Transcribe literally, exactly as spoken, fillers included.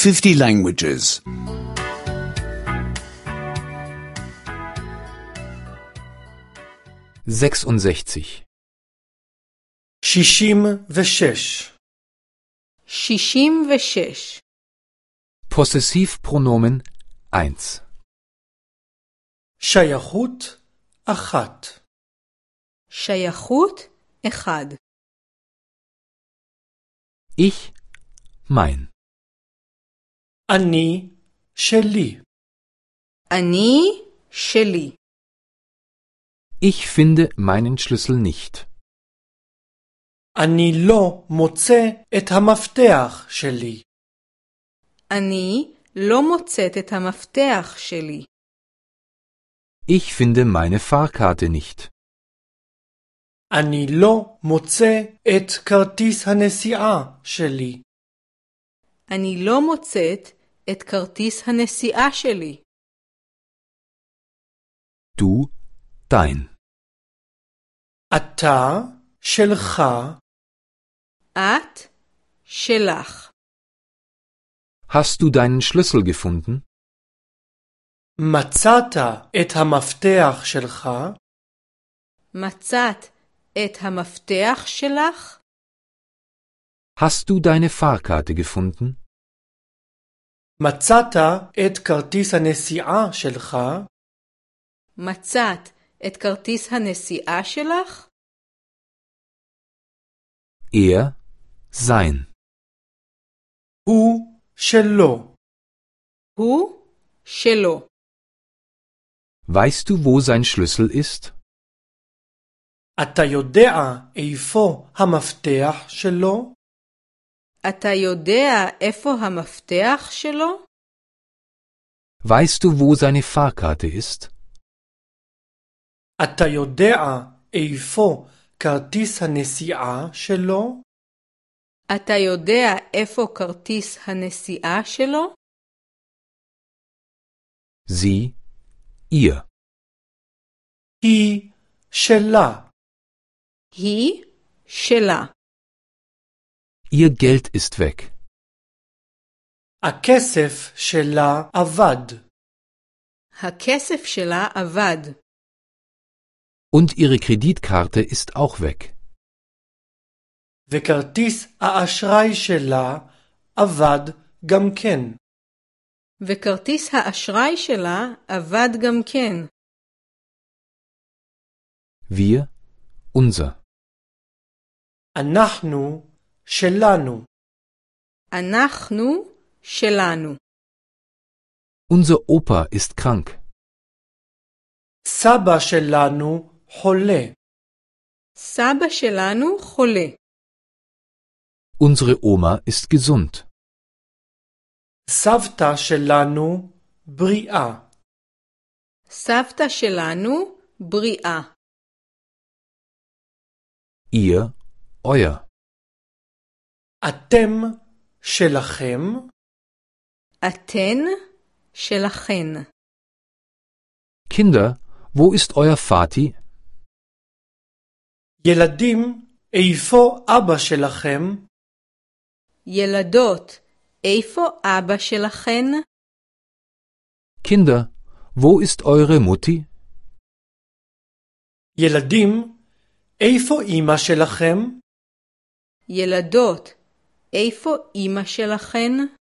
fifty languages. sechsundsechzig. שישים ושש. שישים ושש. Possessivpronomen eins. שייכות אחת. שייכות אחד. Ich, mein. אני שלי. אני שלי. Ich finde meinen Schlüssel nicht. אני לא מוצא את המפתח שלי. אני לא מוצאת את המפתח שלי. Ich finde meine Fahrkarte nicht. אני לא מוצא את כרטיס הנסיעה שלי. אני לא מוצאת את כרטיס הנסיעה שלי. Du, dein. אתה שלך. את שלך. Hast du deinen Schlüssel gefunden? מצאת את המפתח שלך. מצאת את המפתח שלך? Hast du deine Fahrkarte gefunden? מצאת את כרטיס הנסיעה שלך. מצאת את כרטיס הנסיעה שלך? Er, sein. הוא שלו. הוא שלו. Weißt du, wo sein Schlüssel ist? אתה יודע איפה המפתח שלו? אתה יודע איפה המפתח שלו? Weißt du, wo seine Fahrkarte ist? אתה יודע איפה כרטיס הנסיעה שלו? אתה יודע איפה כרטיס הנסיעה שלו? Sie, ihr. היא שלה. היא שלה. Ihr Geld ist weg. הכסף שלה אבד. הכסף שלה אבד. Und ihre Kreditkarte ist auch weg. וכרטיס האשראי שלה אבד גם כן. וכרטיס האשראי שלה אבד גם כן. Wir, unser. אנחנו שלנו. אנחנו שלנו. Unser Opa ist krank. סבא שלנו חולה. סבא שלנו חולה. Unsere Oma ist gesund. סבתא שלנו בריאה. סבתא שלנו בריאה. Ihr, euer. אתם שלכם. אתן שלכן. Kinder, wo ist euer Vati? ילדים, איפה אבא שלכם? ילדות, איפה אבא שלכן? Kinder, wo ist eure Mutti? ילדים, איפה אמא שלכם? ילדות, איפה אמא שלכן?